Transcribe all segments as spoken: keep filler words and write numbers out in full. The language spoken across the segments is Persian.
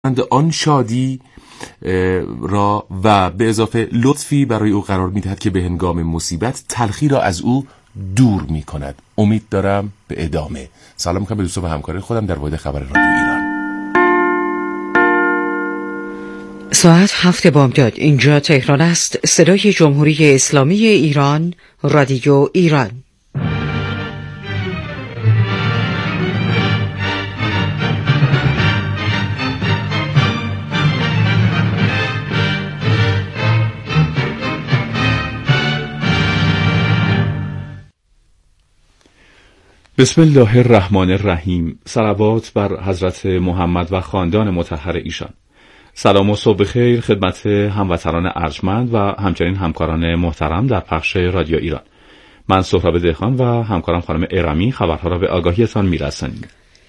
آن شادی را و به اضافه لطفی برای او قرار می‌دهد که به هنگام مصیبت تلخی را از او دور می‌کند. امید دارم به ادامه. سلام می‌کنم به دوستان و همکاران خودم در واحد خبر رادیو ایران. ساعت هفت بامداد، اینجا تهران است. صدای جمهوری اسلامی ایران، رادیو ایران. بسم الله الرحمن الرحیم. صلوات بر حضرت محمد و خاندان مطهر ایشان. سلام و صبح خیر خدمت هموطنان ارجمند و همچنین همکاران محترم در پخش رادیو ایران. من سهراب دهقان و همکارم خانم ارمی خبرها را به آگاهیتان میرسانیم.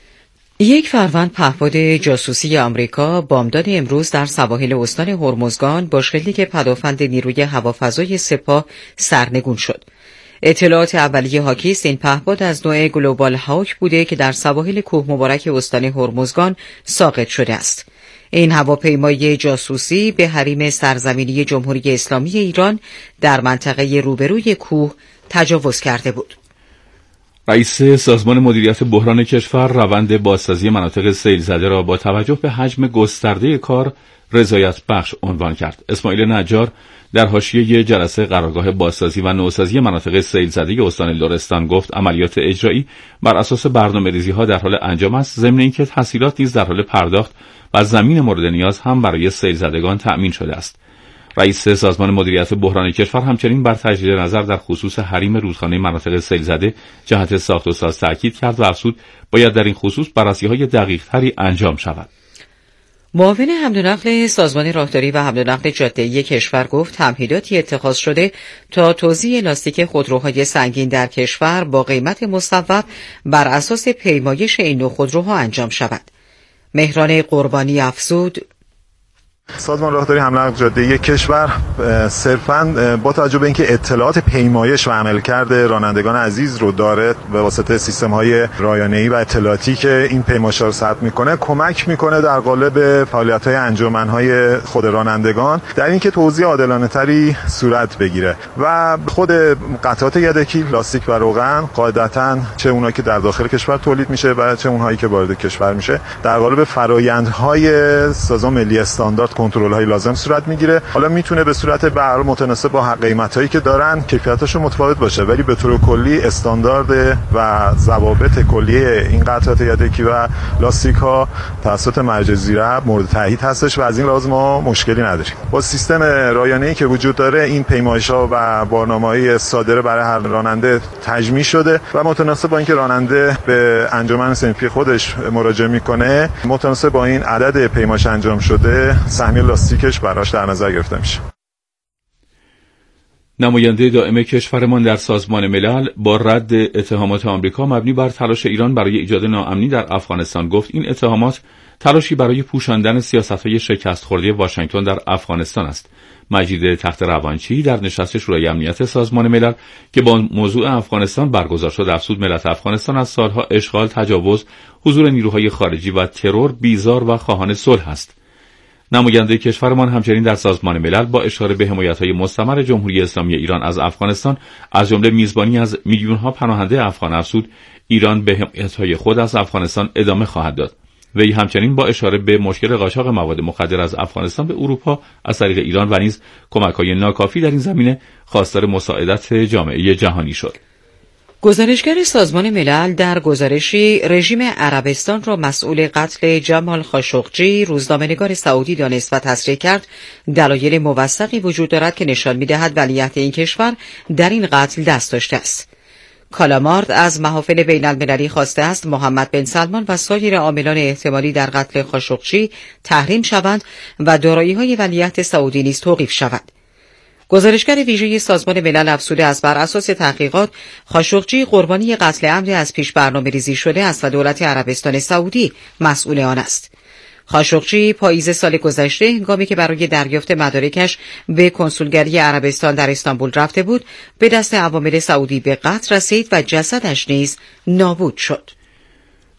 یک فروند پهپاد جاسوسی آمریکا بامداد امروز در سواحل استان هرمزگان با شلیک پدافند نیروی هوافضای سپاه سرنگون شد. اطلاعات اولیه حاکی است این پهپاد از نوع گلوبال هاوک بوده که در سواحل کوه مبارک استان هرمزگان ساقط شده است. این هواپیمای جاسوسی به حریم سرزمینی جمهوری اسلامی ایران در منطقه روبروی کوه تجاوز کرده بود. رئیس سازمان مدیریت بحران کشور روند بازسازی مناطق سیل زده را با توجه به حجم گسترده کار رضایت بخش عنوان کرد. اسماعیل نجار در حاشیه جلسه قرارگاه بازسازی و نوسازی مناطق سیل زده استان لرستان گفت عملیات اجرایی بر اساس برنامه‌ریزی‌ها در حال انجام است، ضمن اینکه تسهیلات نیز در حال پرداخت و زمین مورد نیاز هم برای سیل زدگان تأمین شده است. رئیس سازمان مدیریت بحران کشور همچنین بر تجدید نظر در خصوص حریم رودخانه مناطق سیل زده جهت ساخت و ساز تاکید کرد و افزود باید در این خصوص بررسی‌های دقیق‌تری انجام شود. معاون حمل و نقل سازمان راهداری و حمل و نقل جاده‌ای کشور گفت تمهیداتی اتخاذ شده تا توزیع لاستیک خودروهای سنگین در کشور با قیمت مصوب بر اساس پیمایش این نوع خودروها انجام شود. مهران قربانی افزود سازمان راهداری حمل و نقل جاده‌ای کشور صرفاً با توجه به اینکه اطلاعات پیمایش و عملکرد رانندگان عزیز رو داره به واسطه سیستم‌های رایانه‌ای و اطلاعاتی که این پیمایش‌ها رو ثبت می‌کنه کمک می‌کنه در قالب فعالیت‌های انجمن‌های خود رانندگان در اینکه توزیع عادلانه‌تری صورت بگیره و خود قطعات یدکی لاستیک و روغن قاعدتاً چه اونایی که در داخل کشور تولید میشه و چه اونهایی که وارد کشور میشه در قالب فرآیندهای سازمان ملی استاندارد کنترل های لازم صورت میگیره. حالا میتونه به صورت به هر حال متناسب با قیمت هایی که دارن کیفیتاشون متفاوت باشه، ولی به طور کلی استاندارد و ضوابط کلی این قطعات یدکی و لاستیک ها توسط مرجع زیراب مورد تایید هستش و از این لحاظ ما مشکلی نداریم. با سیستم رایانه‌ای که وجود داره این پیمایش ها و برنامه‌های صادره برای هر راننده تجمیع شده و متناسب با اینکه راننده به انجمن صنفی خودش مراجعه میکنه متناسب با این عدد پیمایش انجام شده سهمیه لاستیکش براش در نظر گرفته میشه. نماینده دائم کشورمان در سازمان ملل با رد اتهامات آمریکا مبنی بر تلاش ایران برای ایجاد ناامنی در افغانستان گفت این اتهامات تلاشی برای پوشاندن سیاست‌های شکست خورده واشنگتن در افغانستان است. مجید تخت روانچی در نشست شورای امنیت سازمان ملل که با موضوع افغانستان برگزار شد افزود ملت افغانستان از سالها اشغال، تجاوز، حضور نیروهای خارجی و ترور بیزار و خواهان صلح است. نماینده کشورمان همچنین در سازمان ملل با اشاره به حمایت‌های مستمر جمهوری اسلامی ایران از افغانستان از جمله میزبانی از میلیون‌ها پناهنده افغان افزود ایران به حمایت‌های خود از افغانستان ادامه خواهد داد. وی همچنین با اشاره به مشکل قاچاق مواد مخدر از افغانستان به اروپا از طریق ایران و نیز کمک‌های ناکافی در این زمینه خواستار مساعدت جامعه جهانی شد. گزارشگر سازمان ملل در گزارشی رژیم عربستان را مسئول قتل جمال خاشقجی روزنامه‌نگار سعودی دانست و تصریح کرد دلایل موثقی وجود دارد که نشان می‌دهد ولیعهد این کشور در این قتل دست داشته است. کالامارد از محافل بین المللی خواسته است محمد بن سلمان و سایر عاملان احتمالی در قتل خاشقجی تحریم شوند و دارایی‌های ولیعهد سعودی نیز توقیف شود. گزارشگر ویژه سازمان ملل افزوده است بر اساس تحقیقات خاشقجی قربانی قتل عمدی از پیش برنامه ریزی شده است و دولت عربستان سعودی مسئول آن است. خاشقجی پاییز سال گذشته هنگامی که برای دریافت مدارکش به کنسولگری عربستان در استانبول رفته بود به دست عوامل سعودی به قتل رسید و جسدش نیز نابود شد.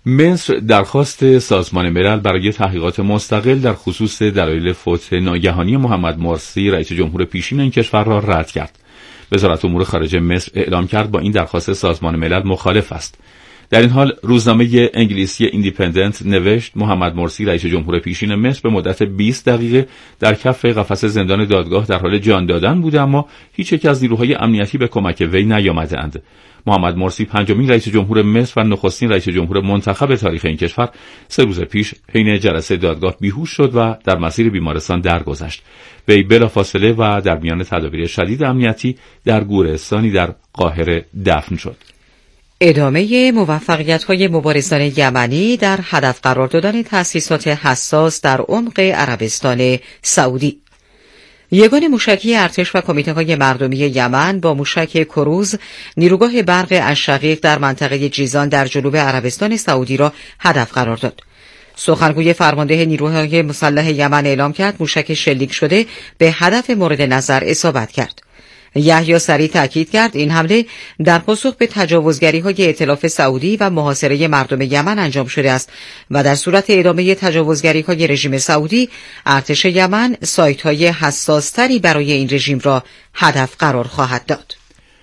مصر درخواست سازمان ملل برای تحقیقات مستقل در خصوص دلایل فوت ناگهانی محمد مرسی رئیس جمهور پیشین این کشور را رد کرد. وزارت امور خارجه مصر اعلام کرد با این درخواست سازمان ملل مخالف است. در این حال روزنامه انگلیسی ایندیپندنت نوشت محمد مرسی رئیس جمهور پیشین مصر به مدت بیست دقیقه در کف قفس زندان دادگاه در حال جان دادن بود، اما هیچ یک از نیروهای امنیتی به کمک وی نیامدند. محمد مرسی پنجمین رئیس جمهور مصر و نخستین رئیس جمهور منتخب تاریخ این کشور سه روز پیش حین جلسه دادگاه بیهوش شد و در مسیر بیمارستان درگذشت. وی بلافاصله و در میان تدابیر شدید امنیتی در گورستانی در قاهره دفن شد. ادامه موفقیت‌های مبارزان یمنی در هدف قرار دادن تأسیسات حساس در عمق عربستان سعودی. یگان موشکی ارتش و کمیته‌های مردمی یمن با موشک کروز نیروگاه برق الشقیق در منطقه جیزان در جنوب عربستان سعودی را هدف قرار داد. سخنگوی فرمانده نیروهای مسلح یمن اعلام کرد موشک شلیک شده به هدف مورد نظر اصابت کرد. یحیی سریع تاکید کرد این حمله در پاسخ به تجاوزگری‌های ائتلاف سعودی و محاصره مردم یمن انجام شده است و در صورت ادامه تجاوزگری‌های رژیم سعودی ارتش یمن سایت‌های حساس‌تری برای این رژیم را هدف قرار خواهد داد.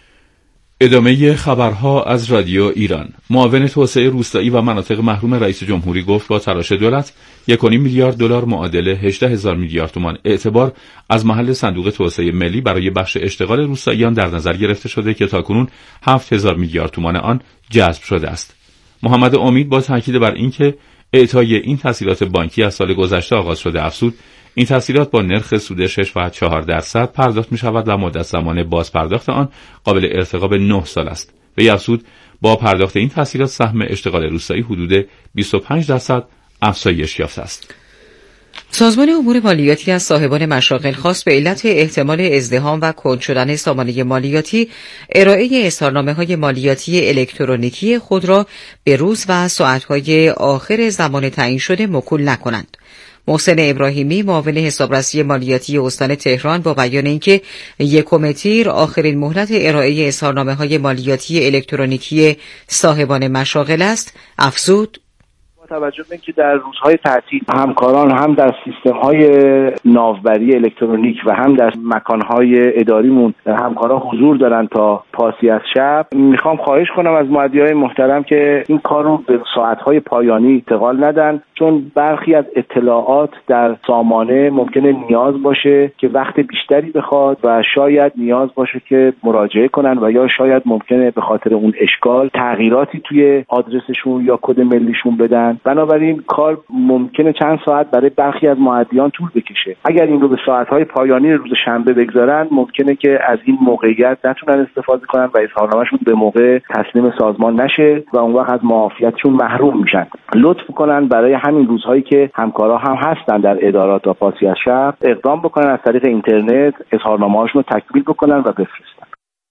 ادامه خبرها از رادیو ایران. معاون توسعه روستایی و مناطق محروم رئیس جمهوری گفت با تلاش دولت یک و نیم میلیارد دلار معادل هجده هزار میلیارد تومان اعتبار از محل صندوق توسعه ملی برای بخش اشتغال روستاییان در نظر گرفته شده که تاکنون هفت هزار میلیارد تومان آن جذب شده است. محمد امید با تاکید بر اینکه اعطای این تسهیلات بانکی از سال گذشته آغاز شده افزود این تسهیلات با نرخ سود شش و چهار درصد پرداخت می شود و مدت زمان باز پرداخت آن قابل ارتقا به نه سال است. وی افزود با پرداخت این تسهیلات سهم اشتغال روستایی حدود بیست و پنج درصد افزایش یافته است. سازمان امور مالیاتی از صاحبان مشاغل خواست به علت احتمال ازدحام و کند شدن سامانه مالیاتی ارائه اظهارنامه‌های مالیاتی الکترونیکی خود را به روز و ساعت‌های آخر زمان تعیین شده موکول نکنند. محسن ابراهیمی معاون حسابرسی مالیاتی استان تهران با بیان اینکه یکم تیر آخرین مهلت ارائه اظهارنامه‌های مالیاتی الکترونیکی صاحبان مشاغل است، افزود توجه به اینکه در روزهای تعطیل همکاران هم در سیستم‌های ناوبری الکترونیک و هم در مکان‌های اداریمون همکاران حضور دارن تا پاسی از شب، میخوام خواهش کنم از مدیرای محترم که این کار رو به ساعت‌های پایانی انتقال ندن، چون برخی از اطلاعات در سامانه ممکنه نیاز باشه که وقت بیشتری بخواد و شاید نیاز باشه که مراجعه کنن و یا شاید ممکنه به خاطر اون اشکال تغییراتی توی آدرسشون یا کد ملیشون بدن. بنابراین کار ممکنه چند ساعت برای برخی از مؤدیان طول بکشه. اگر این رو به ساعت‌های پایانی روز شنبه بگذارن ممکنه که از این موقعیت نتونن استفاده کنن و اظهارنامه‌شون به موقع تسلیم سازمان نشه و اون وقت از معافیتشون محروم میشن. لطف کنن برای همین روزهایی که همکارا هم هستن در ادارات تا پاسی از شب اقدام بکنن از طریق اینترنت اظهارنامه‌هاشون رو تکمیل بکنن و بفرستن.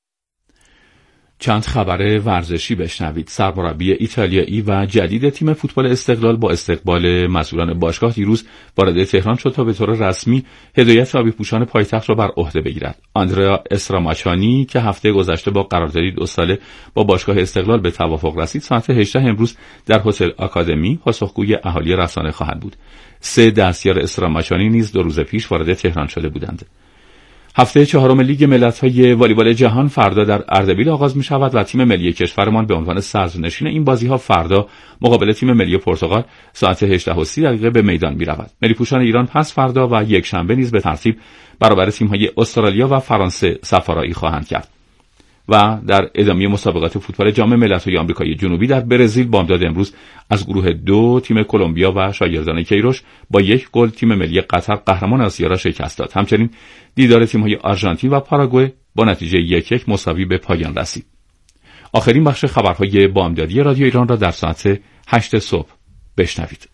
چند خبر ورزشی بشنوید. سرمربی ایتالیایی و جدید تیم فوتبال استقلال با استقبال مسئولان باشگاه دیروز وارد تهران شد تا به طور رسمی هدایت آبی‌پوشان پایتخت را بر عهده بگیرد. آندریا استراماچانی که هفته گذشته با قراردادی دو ساله با باشگاه استقلال به توافق رسید، ساعت هجده امروز در هتل آکادمی پاسخگوی اهالی رسانه خواهد بود. سه دستیار استراماچانی نیز دو روز پیش وارد تهران شده بودند. هفته چهارم لیگ ملت‌های والیبال جهان فردا در اردبیل آغاز می شود و تیم ملی کشورمان به عنوان صدرنشین این بازی‌ها فردا مقابل تیم ملی پرتغال ساعت هجده و سی دقیقه به میدان می رود. ملی‌پوشان ایران پس فردا و یک شنبه نیز به ترتیب برابر تیم‌های استرالیا و فرانسه سفارایی خواهند کرد. و در ادامه مسابقات فوتبال جام ملت‌های آمریکای جنوبی در برزیل بامداد امروز از گروه دو تیم کلمبیا و شاگردان کیروش با یک گل تیم ملی قطر قهرمان آسیا را شکست داد. همچنین دیدار تیم‌های آرژانتین و پاراگوئه با نتیجه یک یک مساوی به پایان رسید. آخرین بخش خبرهای بامدادی رادیو ایران را در ساعت هشت صبح بشنوید.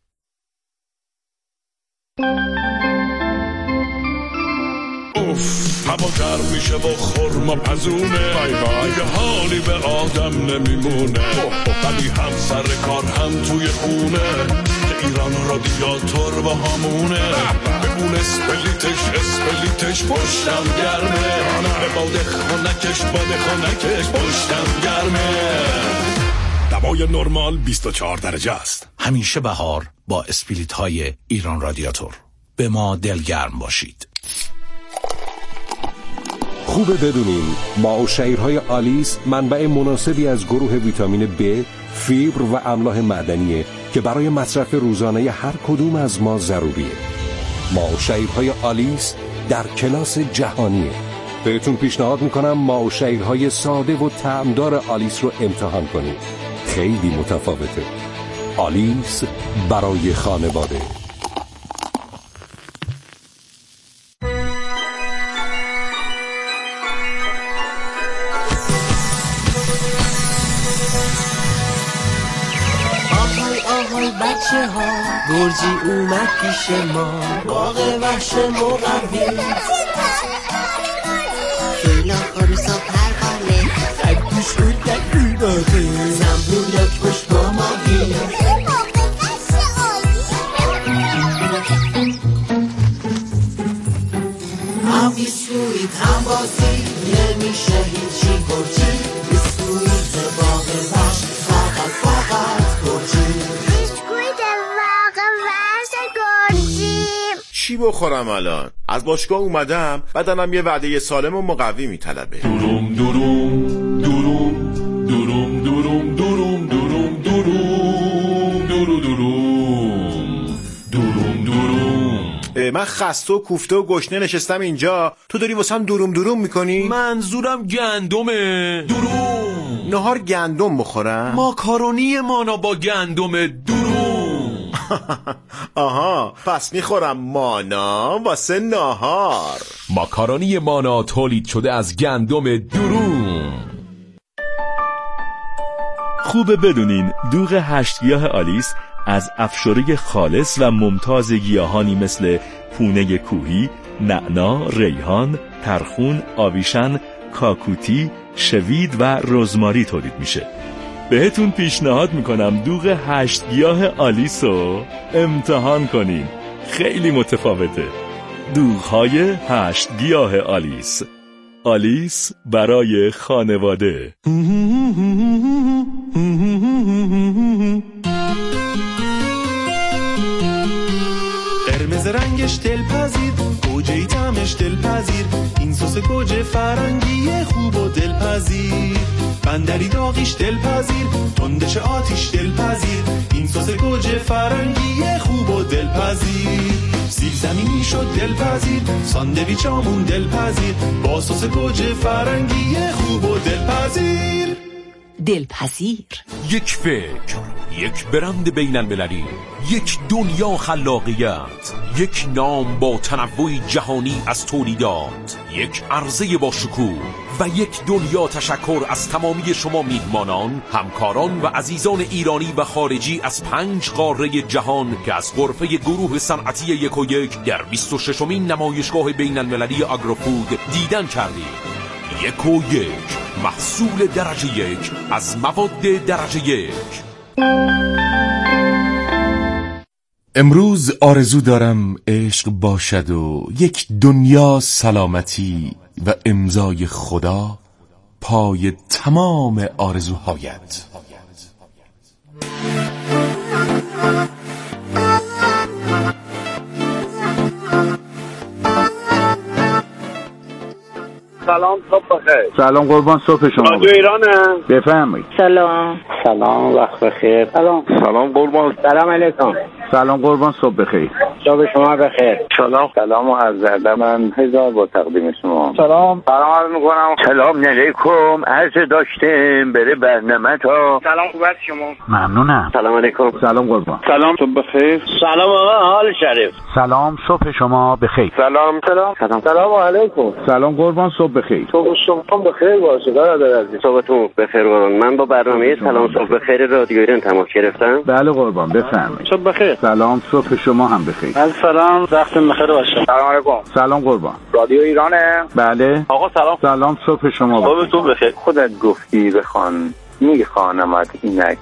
هوا گرم میشه و خورما پزونه دیگه حالی به آدم نمیمونه ولی هم سر کار هم توی خونه که ایران رادیاتور با همونه ببون اسپلیتش اسپلیتش پشتم گرمه به باده خانکش باده خانکش پشتم گرمه هوای نرمال بیست و چهار درجه است. همیشه بهار با اسپریت های ایران رادیاتور. به ما دلگرم باشید. خوبه بدونین ماء و شعیرهای آلیس منبع مناسبی از گروه ویتامین B، فیبر و املاح معدنیه که برای مصرف روزانه هر کدوم از ما ضروریه. ماء و شعیرهای آلیس در کلاس جهانیه. بهتون پیشنهاد میکنم ماء و شعیرهای ساده و طعمدار آلیس رو امتحان کنید. خیلی متفاوته. آلیس برای خانواده. بچه ها گرجی اومد پیش ما، باغ وحش مقوی فیلا خروسا پروانه خدگوش بود در بیداده زنبولک خوش با ماهی آبی سویت هم بازی نمیشه هیچی گرجی بسویت باغ وحش فقط فقط گرجی. چی بخورم الان؟ از باشگاه اومدم بدنم یه وعده سالم و مقوی میطلبه. دوروم دوروم دوروم دوروم دوروم دوروم دوروم دوروم دورو دوروم دوروم دوروم. من خسته و کوفته و گشنه نشستم اینجا، تو داری واسم دوروم دوروم میکنی؟ منظورم گندمه. دوروم. نهار گندم بخورم؟ ماکارونی مانا با گندم. دوروم. آها، پس میخورم مانا واسه نهار. ماکارونی مانا تولید شده از گندم دوروم. خوبه بدونین دوغ هشت گیاه آلیس از افشاره خالص و ممتاز گیاهانی مثل پونه کوهی، نعنا، ریحان، ترخون، آویشن، کاکوتی، شوید و رزماری تولید میشه. بهتون پیشنهاد میکنم دوغ هشت گیاه آلیس رو امتحان کنین. خیلی متفاوته. دوغ‌های هشت گیاه آلیس. آلیس برای خانواده. قرمز رنگش دلپذیر، گوجه طعمش دلپذیر، این سس گوجه فرنگی خوب و دلپذیر. بندری داغیش دلپذیر، تندش آتیش دلپذیر، این سس گوجه فرنگی خوب و دلپذیر. سیب زمینی شد دلپذیر، ساندویچ آمون دلپذیر، با سس گوجه فرنگی خوب و دلپذیر. دلپذیر. یک فکر، یک برند بین المللی، یک دنیا خلاقیت، یک نام با تنوع جهانی از تولیدات، یک عرضه با شکوه و یک دنیا تشکر از تمامی شما میهمانان، همکاران و عزیزان ایرانی و خارجی از پنج قاره جهان که از غرفه گروه صنعتی یک و یک در بیست و ششمین نمایشگاه بین المللی آگروفود دیدن کردید. یک و یک، محصول درجه یک از مواد درجه یک. امروز آرزو دارم عشق باشد و یک دنیا سلامتی و امضای خدا پای تمام آرزوهایت. سلام، صبح بخیر. سلام قربان، صبح شما رادیو ایرانه. بفرمایید. سلام. سلام، وقت بخیر. سلام. سلام قربان. سلام علیکم. سلام قربان، صبح بخیر. صبح شما بخیر. سلام. سلام و عرض ادب، من هزار با تقدیم شما. سلام. سلام عرض میکنم. سلام علیکم، عرض داشتیم بره برنامه تا. سلام، خوب است شما؟ ممنونم. سلام علیکم. سلام قربان. سلام، صبح بخیر. سلام آقا، حال شریف. سلام، صبح شما بخیر. سلام. سلام. سلام. سلام علیکم. سلام قربان، صبح بخیر. صبح شما بخیر باشه برادر عزیز. صبحتون بخیر قربان. من با برنامه سلام صبح بخیر رادیو ایران تماس گرفتم. بله قربان، بفرمایید. صبح بخیر. سلام، صبح شما هم بخیر. سلام، وقتتون بخیر باشه. سلام علیکم. سلام قربان. رادیو ایرانه؟ بله. آقا سلام. سلام، صبح شما بخیر. صبحتون بخیر. خودت گفتی بخوان میخوانمت اینک،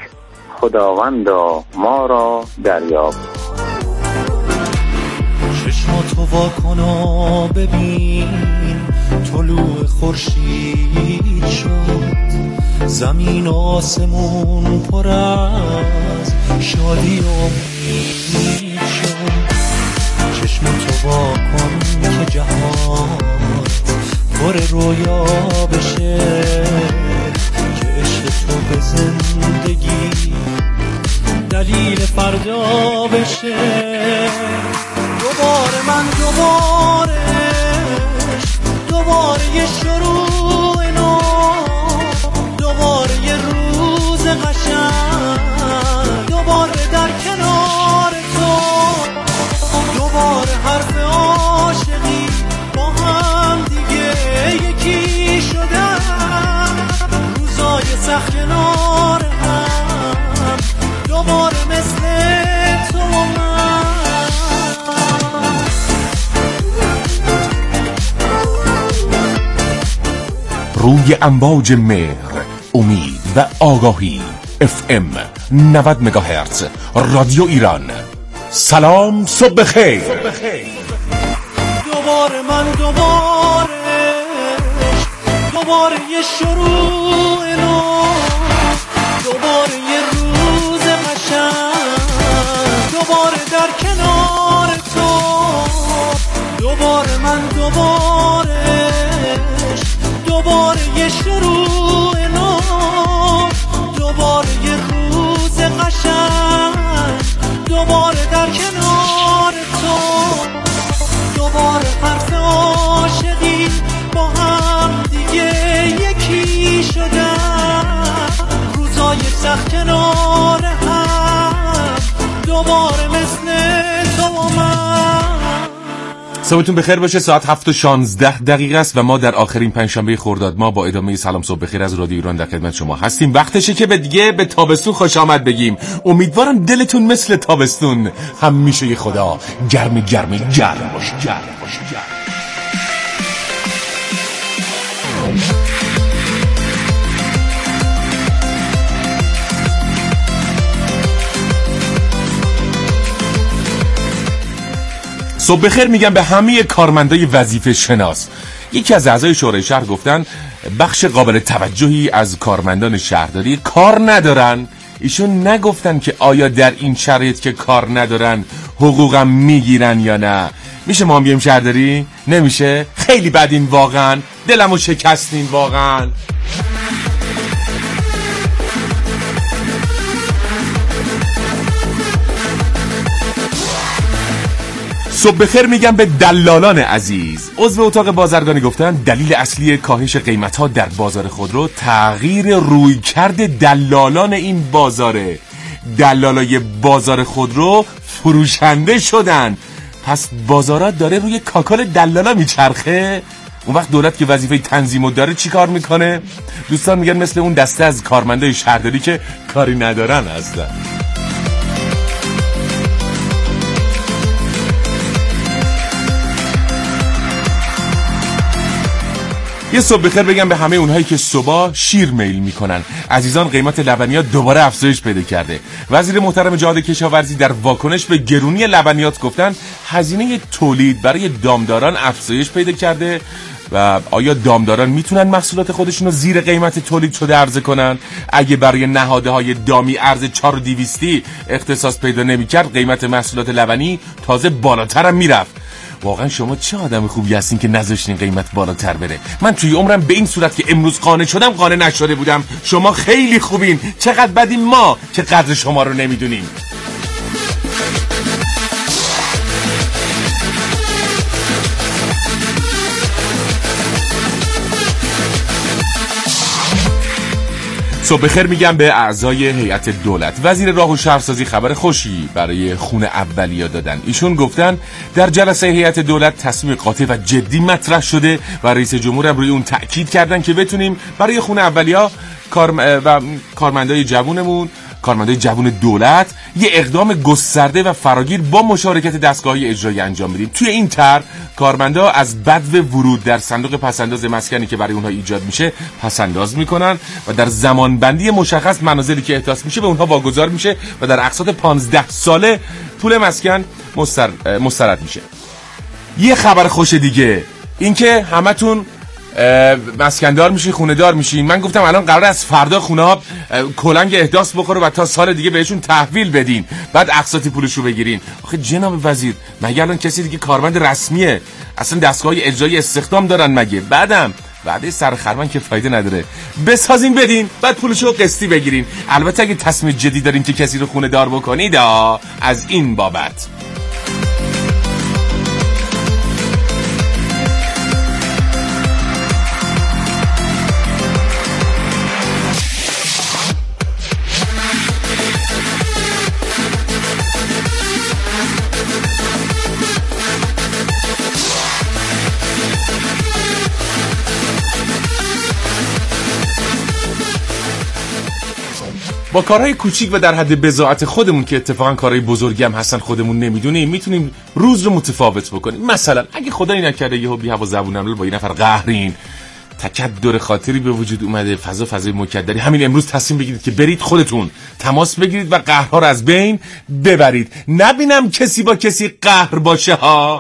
خداوندا ما را دریاب. چشماتو وا کن و ببین طلوع خورشید شد، زمین و آسمون پر از شادی و امید شد. چشم تو وا کن که جهان پر رویا بشه، که عشق تو به زندگی دلیل فردا بشه. دوباره من دوباره دوباره یه شروع نو، دوباره یه روز قشنگ، دوباره در کنار تو، دوباره حرف عاشقی با هم دیگه یکی شدن، روزای سخت کنار هم، دوباره مثل تو و من. روی امواج مهر، امید و آگاهی اف ام نود مگاهرتز رادیو ایران. سلام صبح بخیر. دوباره من دوباره دوباره یه شروع نو، دوباره یه روز قشنگ، دوباره در کنار تو، دوباره من دوباره دوباره یه شروع نو، دوباره یه روز قشنگ، دوباره در کنار تو، دوباره حرف عاشقی با هم دیگه یکی شدن، روزای سخت کنار هم، دوباره مثل تو و من. صبحتون بخیر باشه. ساعت هفت و شانزده دقیقه است و ما در آخرین پنجشنبه خرداد ماه با ادامه سلام صبح بخیر از رادیو ایران در خدمت شما هستیم. وقتشه که به دیگه به تابستون خوش آمد بگیم. امیدوارم دلتون مثل تابستون همیشه خدا گرم گرم گرم باشه. گرم باشه گرم. صبح بخیر میگم به همه کارمندای وظیفه شناس. یکی از اعضای شورای شهر گفتن بخش قابل توجهی از کارمندان شهرداری کار ندارن. ایشون نگفتن که آیا در این شرایط که کار ندارن حقوقم میگیرن یا نه. میشه ما هم بیایم شهرداری؟ نمیشه؟ خیلی بدین واقعا، دلمو شکستین واقعا. صبح بخیر میگم به دلالان عزیز. عضو اتاق بازرگانی گفتن دلیل اصلی کاهش قیمت‌ها در بازار خودرو تغییر رویکرد دلالان این بازاره. دلالای بازار خودرو فروشنده شدن، پس بازارات داره روی کاکل دلالا میچرخه. اون وقت دولت که وظیفه تنظیم داره چی کار میکنه؟ دوستان میگن مثل اون دسته از کارمندای شهرداری که کاری ندارن هستن. یه صبح بخیر بگم به همه اونهایی که صبح شیر میل میکنن. عزیزان، قیمت لبنیات دوباره افزایش پیدا کرده. وزیر محترم جهاد کشاورزی در واکنش به گرونی لبنیات گفتن هزینه تولید برای دامداران افزایش پیدا کرده و آیا دامداران میتونن محصولات خودشون رو زیر قیمت تولید شده عرضه کنن؟ اگه برای نهادهای دامی ارز چهار و دویستی اختصاص پیدا نمیکرد، قیمت محصولات لبنی تازه بالاتر هم میرفت. واقعا شما چه آدم خوبی هستین که نذاشتین قیمت بالاتر بره. من توی عمرم به این صورت که امروز قانع شدم قانع نشده بودم. شما خیلی خوبین. چقدر بدیم ما که قدر شما رو نمیدونیم. صبح بخیر میگم به اعضای هیئت دولت. وزیر راه و شهرسازی خبر خوشی برای خونه اولیا دادن. ایشون گفتن در جلسه هیئت دولت تصمیم قاطع و جدی مطرح شده و رئیس جمهور هم روی اون تأکید کردن که بتونیم برای خونه اولیا کار و کارمندای جوونمون، کارمندای جوون دولت، یه اقدام گسترده و فراگیر با مشارکت دستگاه‌های اجرایی انجام بدیم. توی این طرح کارمندا از بدو ورود در صندوق پسنداز مسکنی که برای اونها ایجاد میشه پسنداز میکنن و در زمانبندی مشخص منازلی که احداث میشه به اونها واگذار میشه و در اقساط پانزده ساله پول مسکن مستر... مسترد میشه. یه خبر خوش دیگه، اینکه همتون مسکندار میشین، خونه دار میشین. من گفتم الان قرار از فردا خونه ها کلنگ احداث بخوره و تا سال دیگه بهشون تحویل بدین، بعد اقساطی پولشو بگیرین. آخه جناب وزیر، مگه الان کسی دیگه کارمند رسمیه؟ اصلا دستگاه اجرایی استخدام دارن مگه؟ بعدم وعده سرخرمن که فایده نداره، بسازین بدین، بعد پولشو قسطی بگیرین. البته اگه تصمیم جدی دارین که کسی رو خونه دار بکنید از این بابت. با کارهای کوچیک و در حد بضاعت خودمون که اتفاقا کارهای بزرگی هم هستن خودمون نمیدونیم، میتونیم روز رو متفاوت بکنیم. مثلا اگه خدایی نکرده یهو بی هوا زبونم با این نفر قهرین، تکدر خاطری به وجود اومده، فضا فضای مکدری، همین امروز تصمیم بگیرید که برید خودتون تماس بگیرید و قهرها رو از بین ببرید. نبینم کسی با کسی قهر باشه ها.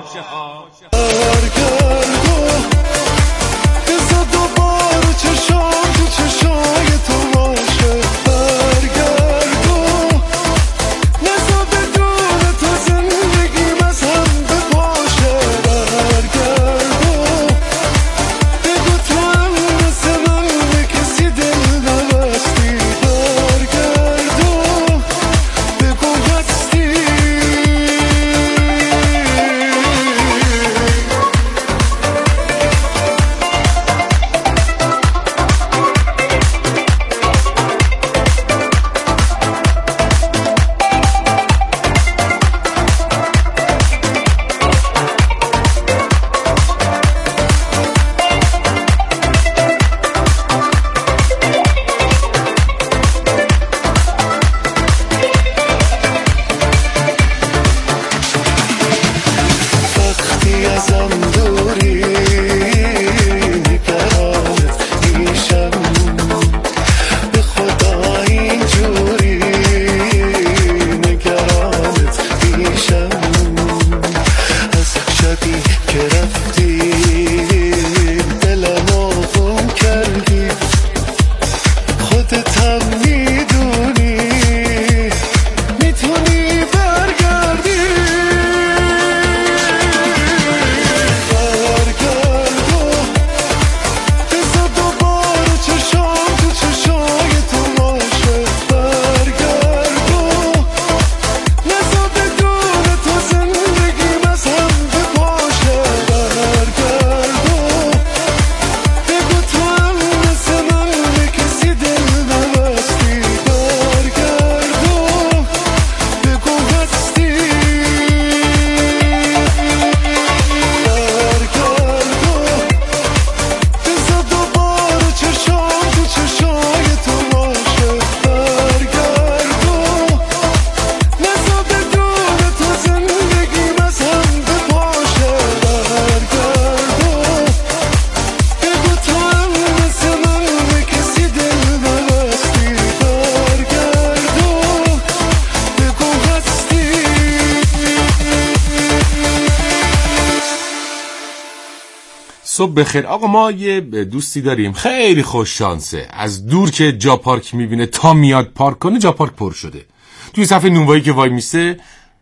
صبح بخیر آقا. ما یه دوستی داریم خیلی خوش شانسه، از دور که جا پارک میبینه تا میاد پارک کنه جا پارک پر شده. توی صف نونوایی که وای میسته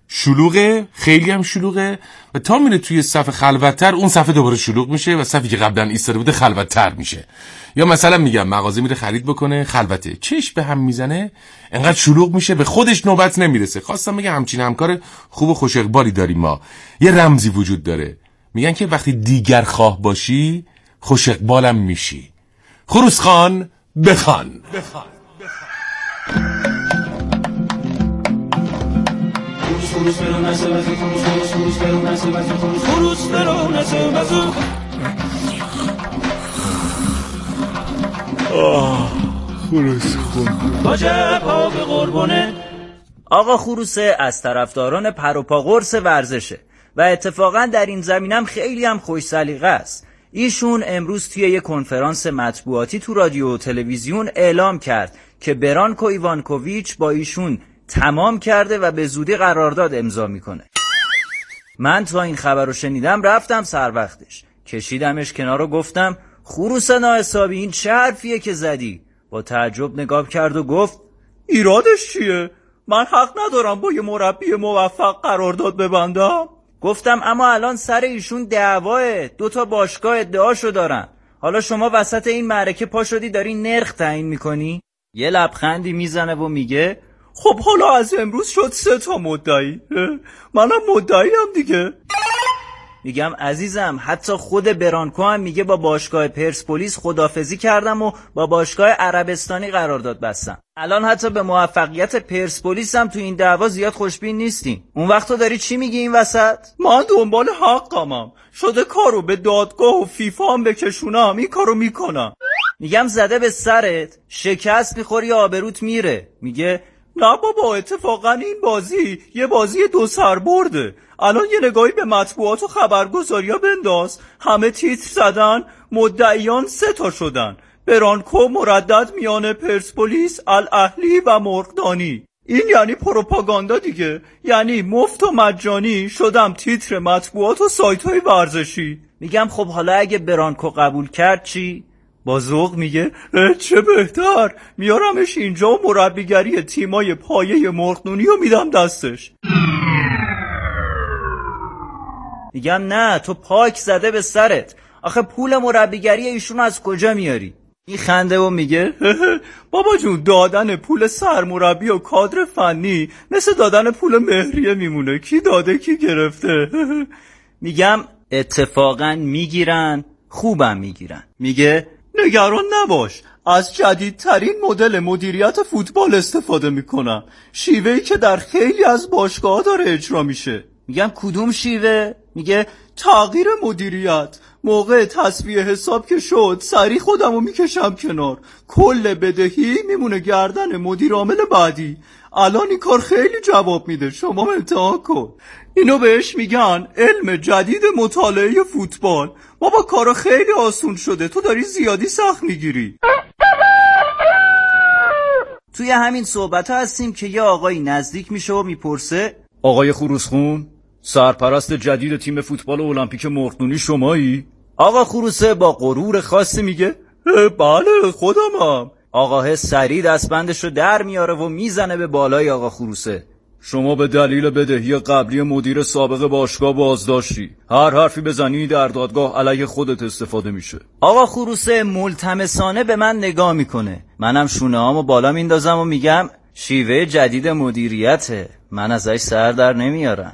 شلوغه، خیلی هم شلوغه، و تا میره توی صف خلوت‌تر اون صف دوباره شلوغ میشه و صفی که قبلا ایستاده بوده خلوت‌تر میشه. یا مثلا میگم مغازه میره خرید بکنه خلوته، چش به هم میزنه، انقدر شلوغ میشه به خودش نوبت نمیرسه. خواستم بگم همچین همکار خوب و خوش اقبالی داریم ما. یه رمزی وجود داره، میگن که وقتی دیگر خواه باشی خوش اقبالم میشی. خروس خان بخوان. خروس برو نسه وزو خروس خروس خروس برو نسه وزو خروس خروس برو نسه وزو. آه خروس خون باجه پا به قربونه. آقا خروسه از طرفداران پر و پا قرص ورزشه و اتفاقا در این زمینم خیلی هم خوش سلیقه است. ایشون امروز توی یک کنفرانس مطبوعاتی تو رادیو و تلویزیون اعلام کرد که برانکو ایوانکوویچ با ایشون تمام کرده و به زودی قرارداد امضا میکنه. من تا این خبر رو شنیدم رفتم سر وقتش، کشیدمش کنار و گفتم خروس ناحسابی این چه حرفیه که زدی؟ با تعجب نگاه کرد و گفت ایرادش چیه؟ من حق ندارم با یه مربی موفق قرارداد ببندم؟ گفتم اما الان سر ایشون دعواه، دو تا باشگاه ادعاشو دارن، حالا شما وسط این معرکه پا شدی داری نرخ تعیین میکنی؟ یه لبخندی میزنه و میگه خب حالا از امروز شد سه تا مدعی، منم مدعی هم دیگه. میگم عزیزم حتی خود برانکو هم میگه با باشگاه پرسپولیس خدافزی کردم و با باشگاه عربستانی قرارداد بستم. الان حتی به موفقیت پرسپولیس هم تو این دعوا زیاد خوشبین نیستیم. اون وقت تو داری چی میگی این وسط؟ من دنبال حقمم، شده کارو به دادگاه و فیفا هم بکشونم، این کارو میکنم. میگم زده به سرت، شکست میخوری آبروت میره. میگه نه بابا اتفاقا این بازی یه بازی دو سر برده. الان یه نگاهی به مطبوعات و خبرگزاریا بنداز، همه تیتر زدن، مدعیان سه تا شدن، برانکو مردد میان پرسپولیس، الاهلی و مرغدانی. این یعنی پروپاگاندا دیگه، یعنی مفت و مجانی شدم تیتر مطبوعات و سایت‌های ورزشی. میگم خب حالا اگه برانکو قبول کرد چی؟ با ذوق میگه چه بهتر، میارمش اینجا و مربیگری تیمای پایه مرغدونی رو میدم دستش. میگم نه، تو پاک زده به سرت، آخه پول مربیگری ایشون از کجا میاری؟ این خنده و میگه بابا جون دادن پول سرمربی و کادر فنی مثل دادن پول مهریه میمونه، کی داده کی گرفته. میگم اتفاقا میگیرن، خوبم میگیرن. میگه نگران نباش، از جدیدترین مدل مدیریت فوتبال استفاده میکنم، شیوهی که در خیلی از باشگاه‌ها داره اجرا میشه. میگم کدوم شیوه؟ میگه تغییر مدیریت، موقع تصفیه حساب که شد سریع خودمو میکشم کنار، کل بدهی میمونه گردن مدیر عامل بعدی. الان این کار خیلی جواب میده، شما امتحان کن. اینو بهش میگن علم جدید مطالعه فوتبال. بابا کارا خیلی آسون شده، تو داری زیادی سخت میگیری. توی همین صحبت ها هستیم که یه آقایی نزدیک میشه و میپرسه آقای خروسخون، سرپرست جدید تیم فوتبال المپیک مرغدونی شمایی؟ آقا خروسه با غرور خاصی میگه بله خودمم. آقاه سریع دستبندش رو در میاره و میزنه به بالای آقا خروسه. شما به دلیل بدهی قبلی مدیر سابق باشگاه بازداشتی، هر حرفی بزنی در دادگاه علیه خودت استفاده میشه. آقا خروسه ملتمسانه به من نگاه میکنه، منم شونه هامو بالا میندازم و میگم شیوه جدید مدیریته، من ازش سر در نمیارم.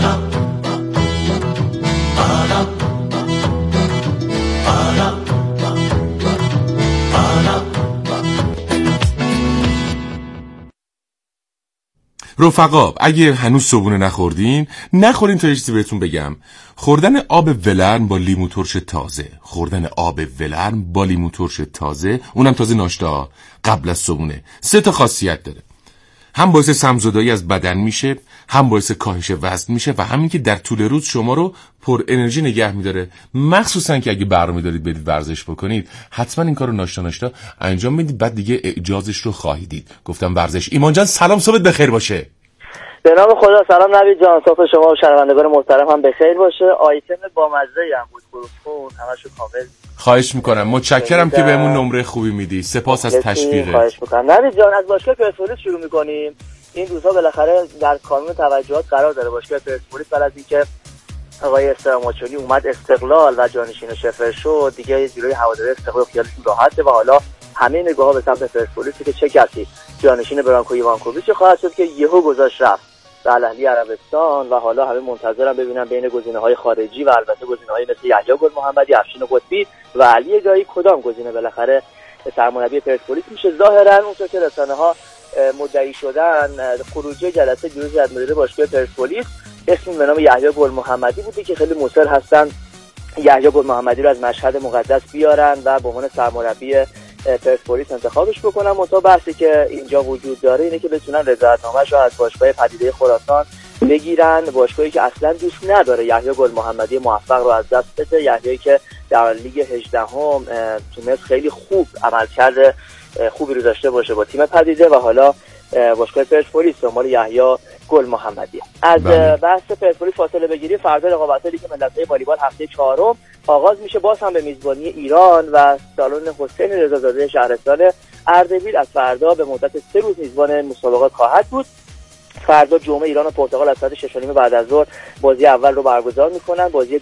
رفقا اگه هنوز صبحونه نخوردین نخورین تا یه چیزی بهتون بگم. خوردن آب ولرم با لیمو ترش تازه، خوردن آب ولرم با لیمو ترش تازه، اونم تازه ناشتا قبل از صبحونه، سه تا خاصیت داره. هم باعث سمزدایی از بدن میشه، هم باعث کاهش وزن میشه و همین که در طول روز شما رو پر انرژی نگه میداره. مخصوصا که اگه برنامه دارید برید ورزش بکنید حتما این کارو ناشتا ناشتا انجام بدید، بعد دیگه اعجازش رو خواهید دید. گفتم ورزش. ایمان جان سلام، صبحت بخیر باشه. به نام خدا. سلام نوید جان، صبح شما و شنوندگان محترم هم بخیر باشه. آیتم با مزه هم بود، خروسخون همشو کامل. خواهش میکنم، متشکرم که بهمون نمره خوبی میدی، سپاس از تشویقت. خواهش میکنم. نوید جان از باشگاه پرسپولیس شروع میکنیم. این روزها بالاخره در کانون توجهات قرار داره باشگاه پرسپولیس. بعد از اینکه آقای استراماچونی اومد استقلال و جانشین شفر شد، دیگه جلوی هواداری استقلال خیالشون راحته و حالا همه نگاه‌ها به سمت پرسپولیس که چه کسی جانشین برانکو ایوانکوویچ خواهد شد که یهو گذاشت رفت به الاهلی عربستان و حالا همه منتظرن ببینن بین گزینه‌های خارجی و البته گزینه‌های مثل یحیی گل محمدی، افشین قطبی و علی گاهی کدام گزینه بالاخره سرمربی پرسپولیس میشه. ظاهرا اونطور که رسانه‌ها مدعی شدن خروجی جلسه دیروز از مدیر باشگاه پرسپولیس اسمی به نام یحیی گل محمدی بوده که خیلی مصر هستن یحیی گل محمدی رو از مشهد مقدس بیارن و به عنوان سرمربی پرسپولیس انتخابش بکنن. منتها بحثی که اینجا وجود داره اینه که بتونن رضایت‌نامه‌اش رو از باشگاه پدیده خراسان بگیرن، باشگاهی که اصلا دوست نداره یحیی گل محمدی موفق رو از دست بده. یحیی که در لیگ هجدهم تونست خیلی خوب عملکرد خوبی رو داشته باشه با تیم پدیده و حالا باشگاه پرسپولیس دنبال یحیی گل محمدی. از بله. بحث پرسپولیس فاصله بگیری، فردا رقابت‌های لیگ ملت‌های والیبال هفته چهارم آغاز میشه، باز هم به میزبانی ایران و سالن حسین رضازاده شهرستان اردبیل. از فردا به مدت سه روز میزبان مسابقات خواهد بود. فردا جمعه ایران و پرتغال از ساعت شش و نیم بعد از ظهر بازی اول رو برگزار میکنن. بازی